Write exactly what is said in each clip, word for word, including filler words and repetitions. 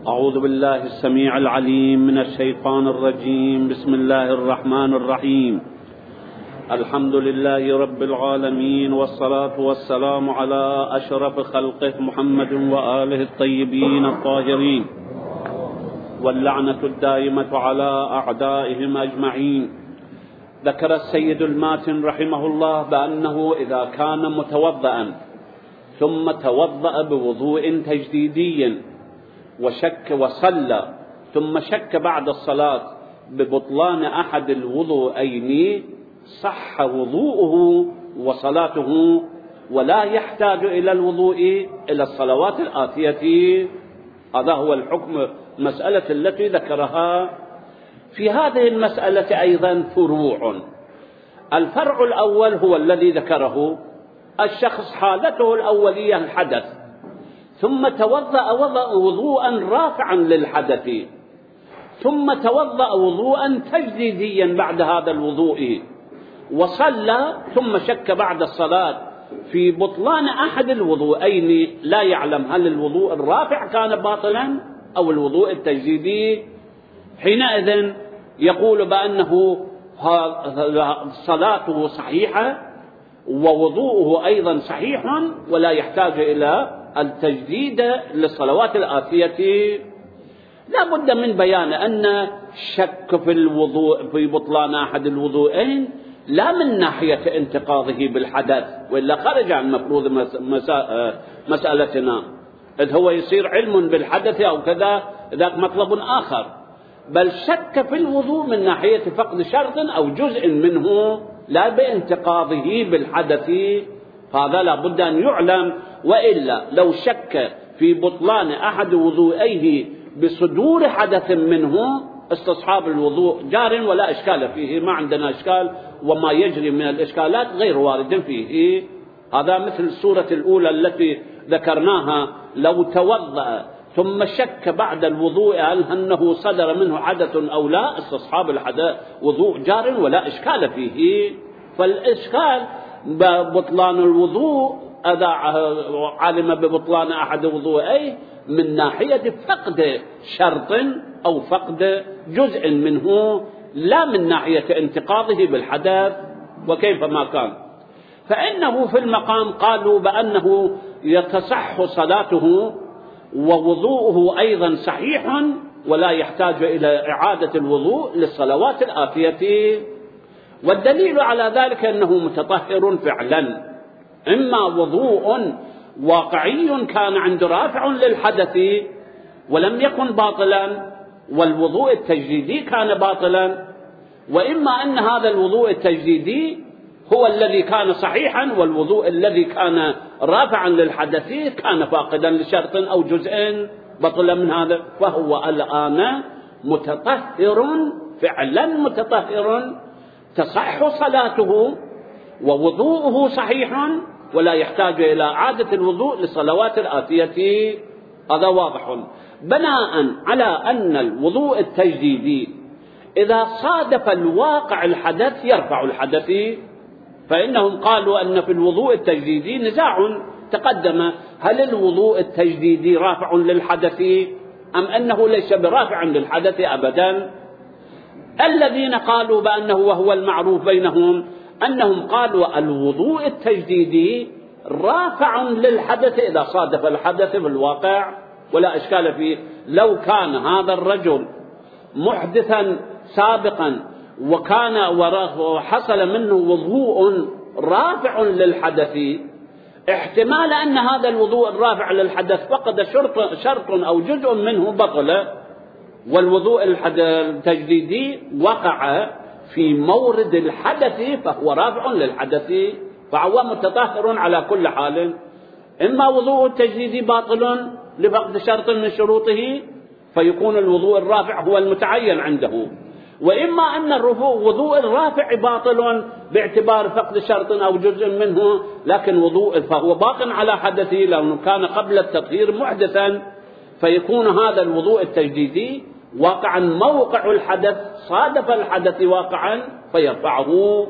أعوذ بالله السميع العليم من الشيطان الرجيم. بسم الله الرحمن الرحيم. الحمد لله رب العالمين، والصلاة والسلام على أشرف خلقه محمد وآله الطيبين الطاهرين، واللعنة الدائمة على أعدائهم أجمعين. ذكر السيد الماتن رحمه الله بأنه إذا كان متوضئا ثم توضأ بوضوء تجديدي وشك وصلى ثم شك بعد الصلاة ببطلان أحد الوضوءين، صح وضوءه وصلاته ولا يحتاج إلى الوضوء إلى الصلوات الآتية. هذا هو الحكم مسألة التي ذكرها. في هذه المسألة أيضا فروع. الفرع الأول هو الذي ذكره: الشخص حالته الأولية الحدث، ثم توضأ وضوءا رافعا للحدث، ثم توضأ وضوءا تجديديا بعد هذا الوضوء وصلى، ثم شك بعد الصلاة في بطلان أحد الوضوءين، لا يعلم هل الوضوء الرافع كان باطلا أو الوضوء التجديدي. حينئذ يقول بأنه صلاته صحيحة ووضوءه أيضا صحيح ولا يحتاج إلى التجديد للصلوات الآتية. لا بد من بيان أن شك في الوضوء في بطلان أحد الوضوءين لا من ناحية انتقاضه بالحدث، وإلا خرج عن مفروض مسألتنا، إذ هو يصير علم بالحدث أو كذا، ذاك مطلب آخر. بل شك في الوضوء من ناحية فقد شرط أو جزء منه، لا بانتقاضه بالحدث. هذا لا بد أن يعلم، وإلا لو شك في بطلان أحد وضوئيه بصدور حدث منه، استصحاب الوضوء جار ولا إشكال فيه، ما عندنا إشكال، وما يجري من الإشكالات غير وارد فيه. هذا مثل السورة الأولى التي ذكرناها: لو توضأ ثم شك بعد الوضوء هل أنه صدر منه حدث أو لا، استصحاب الحدث وضوء جار ولا إشكال فيه. فالإشكال ببطلان الوضوء إذا علم ببطلان أحد وضوئيه من ناحية فقد شرط أو فقد جزء منه، لا من ناحية انتقاضه بالحدث وكيف ما كان. فإنه في المقام قالوا بأنه يتصح صلاته ووضوءه أيضا صحيح ولا يحتاج إلى إعادة الوضوء للصلوات الآتية. والدليل على ذلك أنه متطهر فعلا، إما وضوء واقعي كان عند رافع للحدث ولم يكن باطلا والوضوء التجديدي كان باطلا، وإما أن هذا الوضوء التجديدي هو الذي كان صحيحا والوضوء الذي كان رافعا للحدث كان فاقدا لشرط أو جزء بطل من هذا. فهو الآن متطهر فعلا، متطهر تصح صلاته ووضوءه صحيح ولا يحتاج إلى إعادة الوضوء للصلوات الآتية. هذا واضح. بناء على أن الوضوء التجديدي إذا صادف الواقع الحدث يرفع الحدث، فإنهم قالوا أن في الوضوء التجديدي نزاع تقدم: هل الوضوء التجديدي رافع للحدث أم أنه ليس برافع للحدث أبدا؟ الذين قالوا بأنه وهو المعروف بينهم أنهم قالوا الوضوء التجديدي رافع للحدث إذا صادف الحدث في الواقع ولا إشكال فيه. لو كان هذا الرجل محدثا سابقا وكان وحصل منه وضوء رافع للحدث، احتمال أن هذا الوضوء الرافع للحدث فقد شرط, شرط أو جزء منه بطل، والوضوء التجديدي وقع في مورد الحدث فهو رافع للحدث، فهو متطهر على كل حال. إما وضوء التجديدي باطل لفقد شرط من شروطه فيكون الوضوء الرافع هو المتعين عنده، وإما أن وضوء الرافع باطل باعتبار فقد شرط أو جزء منه، لكن وضوء فهو باق على حدثه لأنه كان قبل التطهير محدثا، فيكون هذا الوضوء التجديدي واقعا موقع الحدث، صادف الحدث واقعا فيرفعه.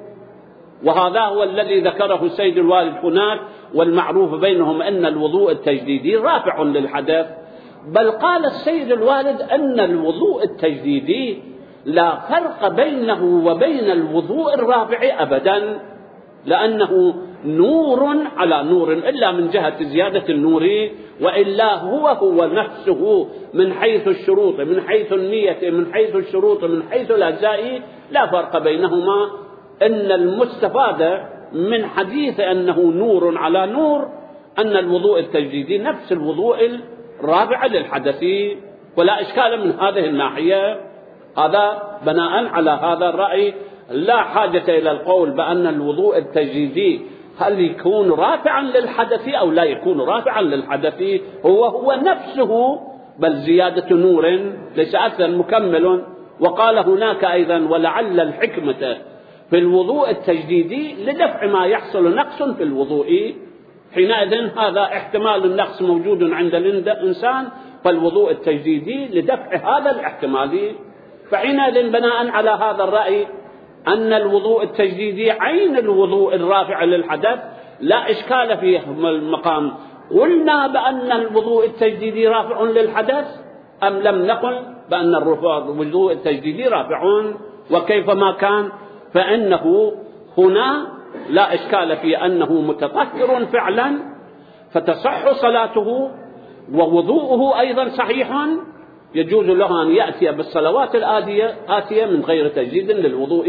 وهذا هو الذي ذكره السيد الوالد هناك، والمعروف بينهم أن الوضوء التجديدي رافع للحدث. بل قال السيد الوالد أن الوضوء التجديدي لا فرق بينه وبين الوضوء الرابع أبدا، لأنه نور على نور، إلا من جهة زيادة النور، وإلا هو هو نفسه من حيث الشروط، من حيث النية، من حيث الشروط، من حيث الأجزاء، لا فرق بينهما. إن المستفاد من حديث أنه نور على نور أن الوضوء التجديدي نفس الوضوء الرابع للحدث، ولا إشكال من هذه الناحية. هذا بناء على هذا الرأي لا حاجة إلى القول بأن الوضوء التجديدي هل يكون رافعا للحدث أو لا يكون رافعا للحدث، هو هو نفسه، بل زيادة نور ليس أكثر، مكمل. وقال هناك أيضا ولعل الحكمة في الوضوء التجديدي لدفع ما يحصل نقص في الوضوء، حينئذ هذا احتمال النقص موجود عند الإنسان، فالوضوء التجديدي لدفع هذا الاحتمال. فحينئذ بناء على هذا الرأي أن الوضوء التجديدي عين الوضوء الرافع للحدث لا إشكال فيه المقام. قلنا بأن الوضوء التجديدي رافع للحدث أم لم نقل بأن الوضوء التجديدي رافع؟ وكيفما كان فإنه هنا لا إشكال في أنه متطهر فعلا، فتصح صلاته ووضوءه أيضا صحيح، يجوز له أن يأتي بالصلوات الآتية آتية من غير تجديد للوضوء.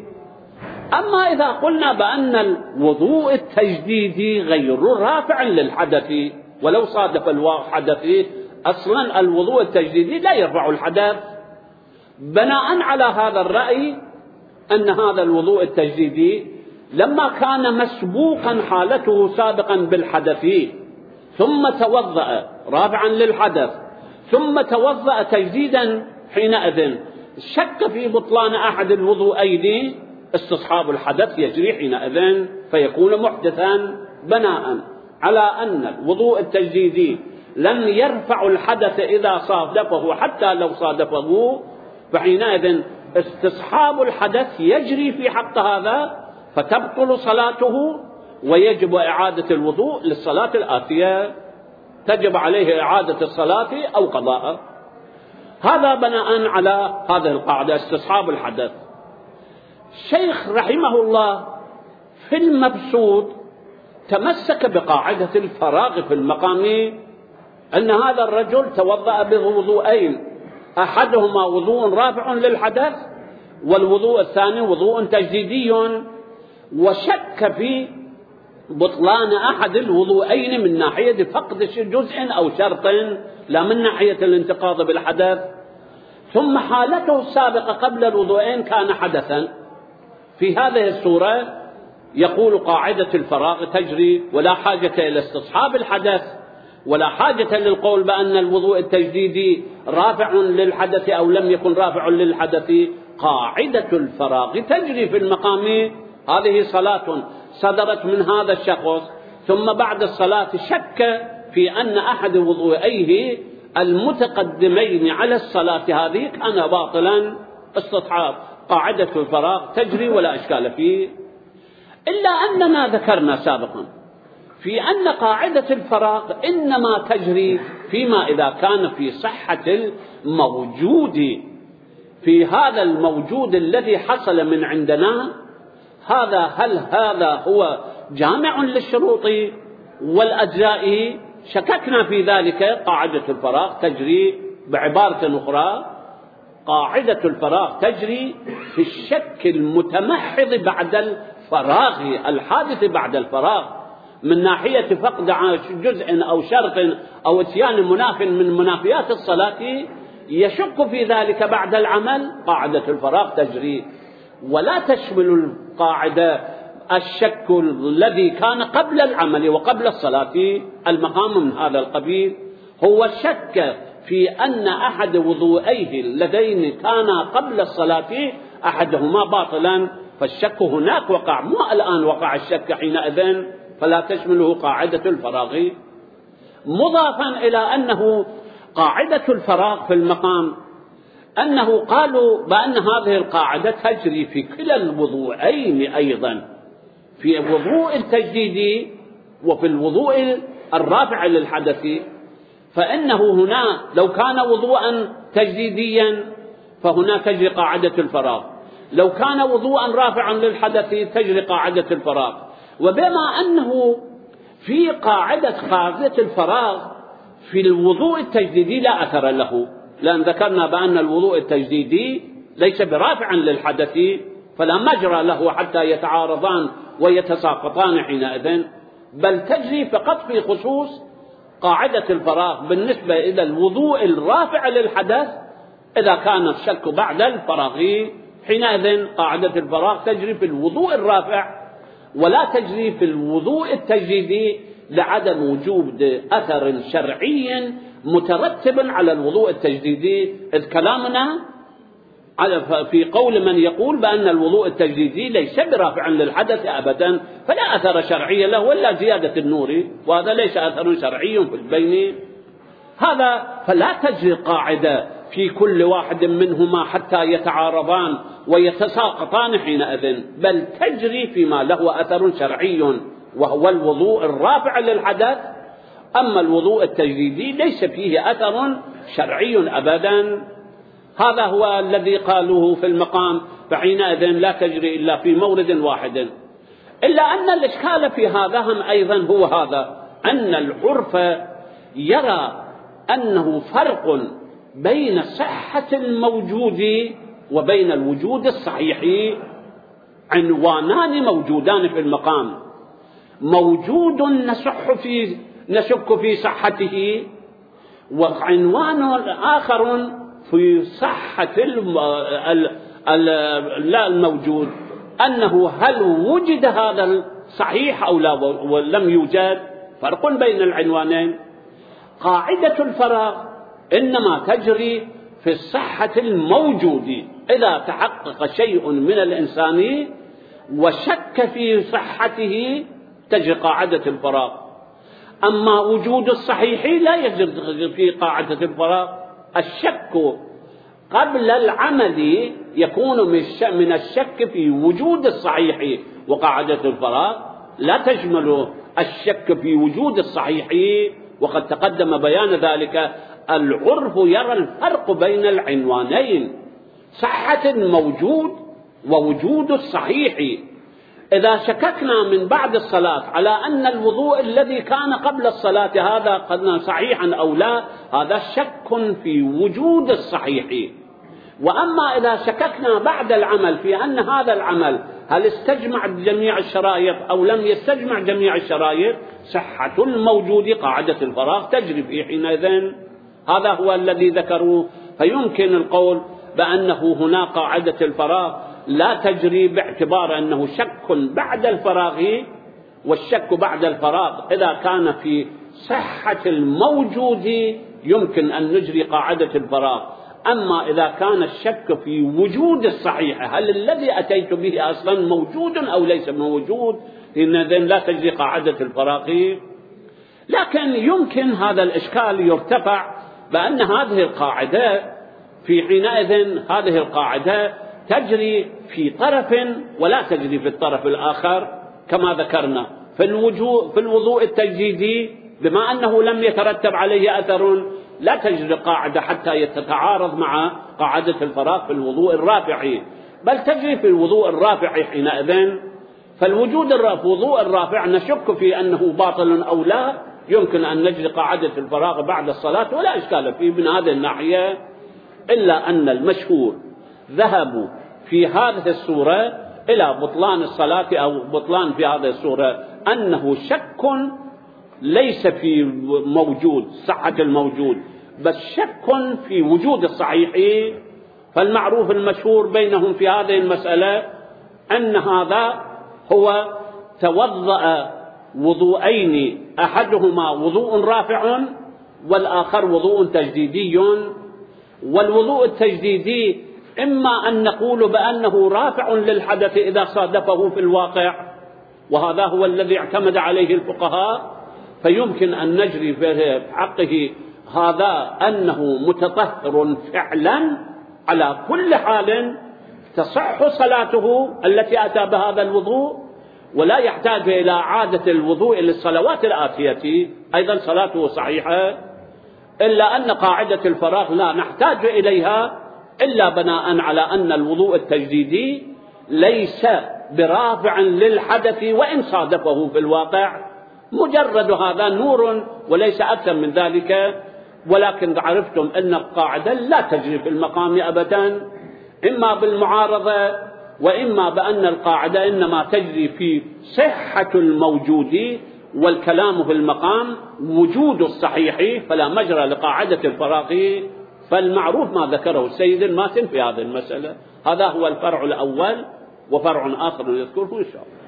أما إذا قلنا بأن الوضوء التجديدي غير رافع للحدث ولو صادف الحدث، أصلا الوضوء التجديدي لا يرفع الحدث، بناء على هذا الرأي أن هذا الوضوء التجديدي لما كان مسبوقا حالته سابقا بالحدث ثم توضأ رافعا للحدث ثم توضأ تجديدا، حينئذ شك في بطلان أحد الوضوءين، استصحاب الحدث يجري حينئذ فيكون محدثا، بناء على أن الوضوء التجديدي لم يرفع الحدث إذا صادفه حتى لو صادفه، فحينئذ استصحاب الحدث يجري في حق هذا، فتبطل صلاته ويجب إعادة الوضوء للصلاة الآتية، تجب عليه إعادة الصلاة أو قضاء. هذا بناء على هذه القاعدة استصحاب الحدث. الشيخ رحمه الله في المبسوط تمسك بقاعدة الفراغ في المقام، أن هذا الرجل توضأ بوضوءين، أحدهما وضوء رافع للحدث والوضوء الثاني وضوء تجديدي، وشك في بطلان أحد الوضوءين من ناحية فقد جزء أو شرط، لا من ناحية الانتقاض بالحدث. ثم حالته السابقة قبل الوضوءين كان حدثا، في هذه الصورة يقول قاعدة الفراغ تجري، ولا حاجة إلى استصحاب الحدث ولا حاجة للقول بأن الوضوء التجديدي رافع للحدث أو لم يكن رافع للحدث. قاعدة الفراغ تجري في المقام. هذه صلاة صدرت من هذا الشخص، ثم بعد الصلاة شك في أن أحد وضوئيه المتقدمين على الصلاة هذه كان باطلا، استصحاب قاعدة الفراغ تجري ولا إشكال فيه. إلا أننا ذكرنا سابقا في أن قاعدة الفراغ إنما تجري فيما إذا كان في صحة الموجود، في هذا الموجود الذي حصل من عندنا، هذا هل هذا هو جامع للشروط والأجزاء؟ شككنا في ذلك. قاعدة الفراغ تجري، بعبارة أخرى قاعدة الفراغ تجري في الشك المتمحض بعد الفراغ، الحادث بعد الفراغ، من ناحية فقد جزء أو شرط أو اتيان مناف من منافيات الصلاة، يشك في ذلك بعد العمل، قاعدة الفراغ تجري. ولا تشمل القاعدة الشك الذي كان قبل العمل وقبل الصلاة. المقام من هذا القبيل هو الشك في أن أحد وضوئيه اللذين كانا قبل الصلاة أحدهما باطلا، فالشك هناك وقع، مو الآن وقع الشك حينئذ، فلا تشمله قاعدة الفراغ. مضافا إلى أنه قاعدة الفراغ في المقام أنه قالوا بأن هذه القاعدة تجري في كلا الوضوءين أيضا، في الوضوء التجديدي وفي الوضوء الرافع للحدث. فإنه هنا لو كان وضوءا تجديديا فهنا تجري قاعدة الفراغ، لو كان وضوءا رافعا للحدث تجري قاعدة الفراغ. وبما أنه في قاعدة قاعدة الفراغ في الوضوء التجديدي لا أثر له، لأن ذكرنا بأن الوضوء التجديدي ليس برافع للحدث فلا مجرى له حتى يتعارضان ويتساقطان حينئذ، بل تجري فقط في خصوص قاعدة الفراغ بالنسبة إلى الوضوء الرافع للحدث. إذا كان الشك بعد الفراغ حينئذ قاعدة الفراغ تجري في الوضوء الرافع ولا تجري في الوضوء التجديدي لعدم وجود أثر شرعي مترتب على الوضوء التجديدي، إذ كلامنا في قول من يقول بأن الوضوء التجديدي ليس برافع للحدث أبدا فلا أثر شرعي له ولا زيادة النور، وهذا ليس أثر شرعي في البين هذا. فلا تجري قاعدة في كل واحد منهما حتى يتعارضان ويتساقطان حينئذ، بل تجري فيما له أثر شرعي وهو الوضوء الرافع للحدث. أما الوضوء التجديدي ليس فيه أثر شرعي أبدا. هذا هو الذي قالوه في المقام، فحينئذ لا تجري إلا في مورد واحد. إلا أن الإشكال في هذا هم أيضا هو هذا، أن العرف يرى أنه فرق بين صحة الموجود وبين الوجود الصحيح، عنوانان موجودان في المقام، موجود نشك في نشك في صحته، وعنوان آخر في صحة الموجود أنه هل وجد هذا الصحيح أو لا ولم يوجد. فرق بين العنوانين. قاعدة الفراغ إنما تجري في الصحة الموجود، إذا تحقق شيء من الإنسان وشك في صحته تجري قاعدة الفراغ. أما وجود الصحيح لا يجري في قاعدة الفراغ. الشك قبل العمل يكون من الشك في وجود الصحيح، وقاعدة الفراغ لا تشمل الشك في وجود الصحيح، وقد تقدم بيان ذلك. العرف يرى الفرق بين العنوانين، صحة الموجود ووجود الصحيح. إذا شككنا من بعد الصلاة على أن الوضوء الذي كان قبل الصلاة هذا قد صحيحا أو لا، هذا شك في وجود الصحيح. وأما إذا شككنا بعد العمل في أن هذا العمل هل استجمع جميع الشرائط أو لم يستجمع جميع الشرائط، صحة الموجود قاعدة الفراغ تجري في حينئذ. هذا هو الذي ذكروه. فيمكن القول بأنه هنا قاعدة الفراغ لا تجري باعتبار أنه شك بعد الفراغ، والشك بعد الفراغ إذا كان في صحة الموجود يمكن أن نجري قاعدة الفراغ. أما إذا كان الشك في وجود الصحيح، هل الذي أتيت به أصلا موجود أو ليس موجود، إذن لا تجري قاعدة الفراغ. لكن يمكن هذا الإشكال يرتفع بأن هذه القاعدة في حينئذ هذه القاعدة تجري في طرف ولا تجري في الطرف الآخر، كما ذكرنا في الوجوء في الوضوء التجديدي بما أنه لم يترتب عليه أثر لا تجري قاعدة حتى تتعارض مع قاعدة الفراغ في الوضوء الرافع، بل تجري في الوضوء الرافع حينئذ. فالوجود الوضوء الرافع نشك في أنه باطل أو لا، يمكن أن نجري قاعدة الفراغ بعد الصلاة ولا إشكال فيه من هذه الناحية. إلا أن المشهور ذهبوا في هذه الصورة إلى بطلان الصلاة أو بطلان في هذه الصورة أنه شك ليس في موجود صحة الموجود، بس شك في وجود الصحيح. فالمعروف المشهور بينهم في هذه المسألة أن هذا هو توضأ وضوءين، أحدهما وضوء رافع والآخر وضوء تجديدي. والوضوء التجديدي إما أن نقول بأنه رافع للحدث إذا صادفه في الواقع، وهذا هو الذي اعتمد عليه الفقهاء، فيمكن أن نجري في حقه هذا أنه متطهر فعلا على كل حال تصح صلاته التي أتى بهذا الوضوء، ولا يحتاج إلى إعادة الوضوء للصلوات الآتية، أيضا صلاته صحيحة. إلا أن قاعدة الفراغ لا نحتاج إليها إلا بناء على أن الوضوء التجديدي ليس برافع للحدث وإن صادفه في الواقع، مجرد هذا نور وليس أكثر من ذلك. ولكن عرفتم أن القاعدة لا تجري في المقام أبدا، إما بالمعارضة وإما بأن القاعدة إنما تجري في صحة الموجود، والكلام في المقام وجود الصحيح، فلا مجرى لقاعدة الفراغ. فالمعروف ما ذكره السيد الماتن في هذه المسألة. هذا هو الفرع الأول، وفرع آخر يذكره إن شاء الله.